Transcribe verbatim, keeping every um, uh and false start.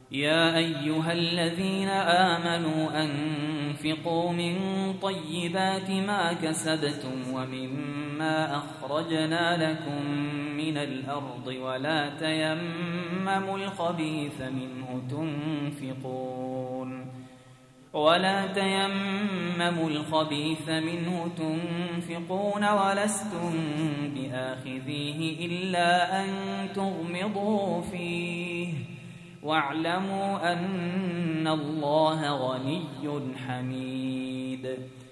يا أيها الذين آمنوا أنفقوا من طيبات ما كسبتم ومما أخرجنا لكم من الأرض ولا تيمموا الخبيث منه تنفقون ولا تيمموا الخبيث منه تنفقون ولستم بآخذيه إلا أن تغمضوا فيه واعلموا أن الله غني حميد.